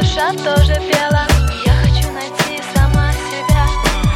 душа тоже пела. Я хочу найти сама себя,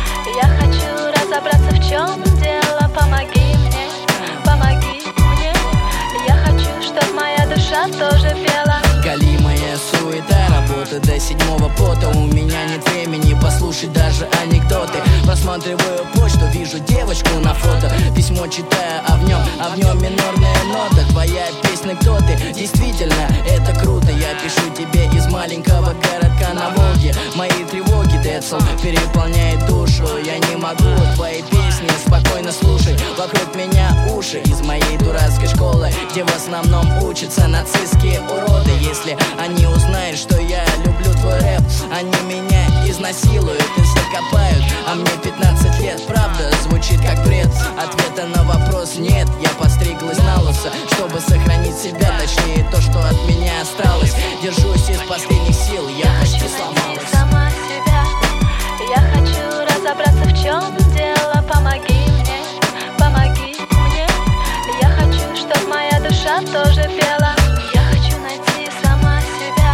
я хочу разобраться, в чем дело. Помоги мне, помоги мне. Я хочу, чтоб моя душа тоже пела. Галимая суета, работа до седьмого пота. У меня нет времени послушать даже анекдоты. Просматриваю почту, вижу девочку на фото. Письмо читаю, а в нем минорная нота. Твоя песня «Кто ты?» Действительно, это круто. Я пишу тебе из маленького городка на Волге. Мои тревоги, Децл, переполняет душу. Я не могу твои песни спокойно слушать. Вокруг меня уши из моей дурацкой школы, где в основном учатся нацистские уроды. Если они узнают, что я люблю твой рэп, они меня изнасилуют и закопают. А мне 15 лет, правда, звучит как бред. Ответа на вопрос нет, я постриглась на лысо, чтобы сохранить себя, точнее то, что от меня осталось. Держусь из последних сил, я почти сломалась. Сама себя, я хочу разобраться, в чем дело. Помоги мне, помоги мне. Я хочу, чтоб моя душа тоже пела. Я хочу найти сама себя,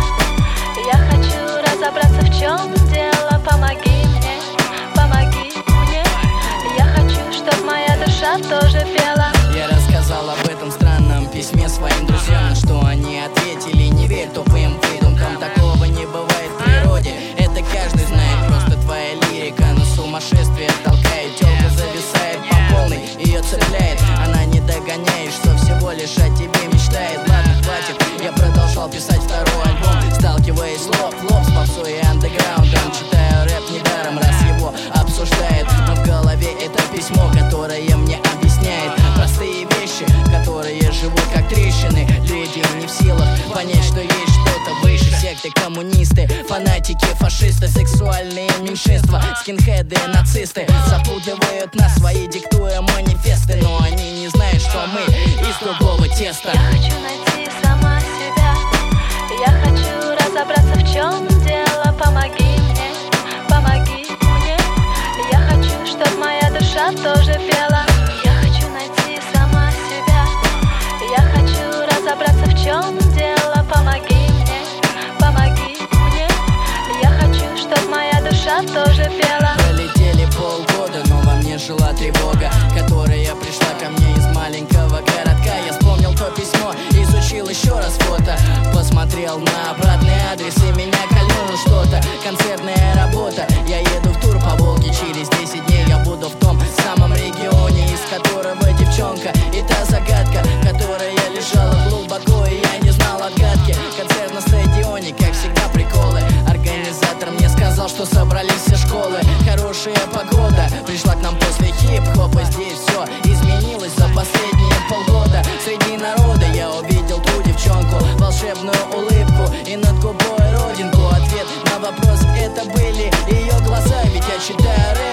я хочу разобраться, в чем дело. Помоги мне, помоги мне. Я хочу, чтоб моя душа тоже пела. Я рассказал об этом странном письме своим друзьям, на что они ответили: не верь тупым выдумкам, такого не бывает в природе. Это каждый знает, просто твоя лирика на сумасшествие толкает. Тёлка зависает по полной, ее цепляет. Она не догоняет, что всего лишь о тебе мечтает. Ладно, хватит, я продолжал писать второй альбом, сталкиваясь лоб в лоб с попсой и андеграундом. Читаю рэп недаром, раз его обсуждает, но в голове это письмо, которое мне объясняет простые вещи, которые живут как трещины. Люди не в силах понять, что есть что-то выше. Секты, коммунисты, фанатики, фашисты, сексуальные меньшинства, скинхеды, нацисты запутывают нас, свои диктуя манифесты. Но они не знают, что мы из другого теста. Я хочу найти сама себя, я хочу разобраться, в чем дело. Помоги мне, помоги мне. Я хочу, чтоб моя душа тоже пела. Я хочу найти сама себя, я хочу разобраться, в чем дело. Помоги мне, помоги мне. Я хочу, чтоб моя душа тоже пела. Пролетели полгода, но во мне жила тревога, которая пришла ко мне из маленького городка. Я вспомнил то письмо, изучил еще раз фото, посмотрел на обратный адрес и меня кольнуло что-то. Концертная работа, я еду в тур по Волге. Через 10 дней я буду в том самом регионе, из которого девчонка. И та загадка, которая лежала глубоко, и я не знал отгадки. Концерт на стадионе, как всегда, приколы. Организатор мне сказал, что собрались все школы. Хорошая погода пришла к нам после хип-хопа. Здесь все изменилось за последние полгода. Среди народа я увидел ту девчонку, волшебную улыбку и над губой родинку. Ответ на вопрос — это были ее глаза. Ведь я читаю рэп